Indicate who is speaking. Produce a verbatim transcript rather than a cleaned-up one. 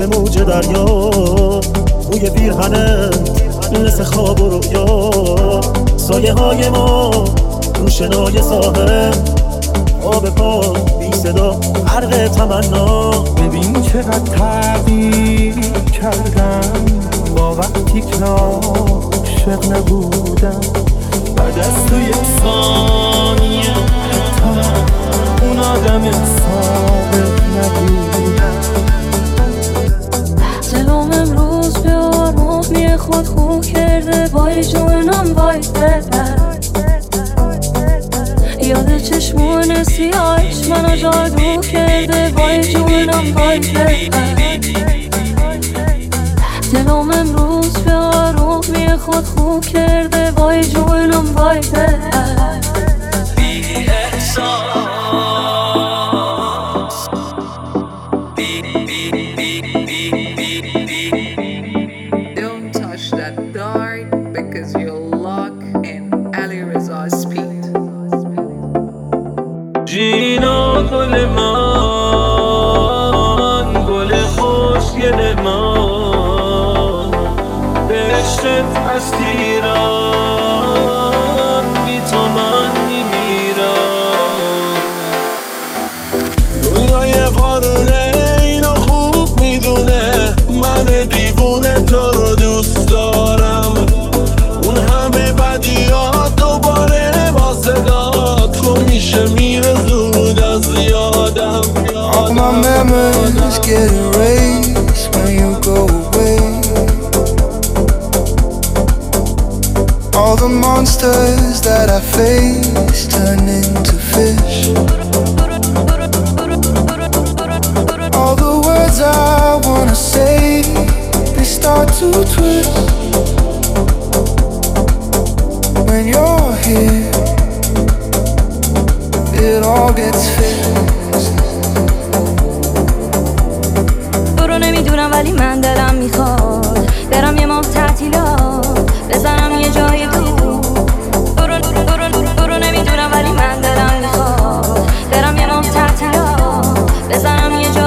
Speaker 1: مثل موج دریا، بوی پیرهنه مثل خواب و رویا، سایه های ما رو شنای ساحل، آب پا بی صدا غرق تمنا.
Speaker 2: ببین چقدر تغییر کردم با وقتی که عاشق نبودم، بعد از تو یک ثانیه حتی اون آدم سابق نبودم.
Speaker 3: دلم امروز به آرامی خود خو کرده، وای جونم وای ببر، یاد چشمون سیاهش منو جادو کرده، وای جونم وای ببر. دلم امروز به آرامی خود خو کرده، وای جونم وای ببر.
Speaker 4: بی احساس بی بی بی بی بی بی.
Speaker 5: Don't touch that dart because you'll lock in Ali Reza's speed.
Speaker 2: جینا گل من، گل خوشگل من، به عشقت اسیرم، بی تو من میمیرم. دنیای قانونه اینو خوب میدونه، من دیوونه تو رو دوست دارم. اون همه بدیات دوباره با صدات تو میشه میره زود از یادم.
Speaker 6: All my memories get erased when you go away. All the monsters that I face turn into fish. All the words I wanna say, they start to twist. When you're here, it all gets fixed.
Speaker 3: تو رو نمیدونم ولی من دلم میخواد برم یه ماه تعطیلات بزنم یه جای دور. تو رو, تو رو, تو رو نمیدونم ولی من دلم میخواد برم یه ماه تعطیلات بزنم یه جای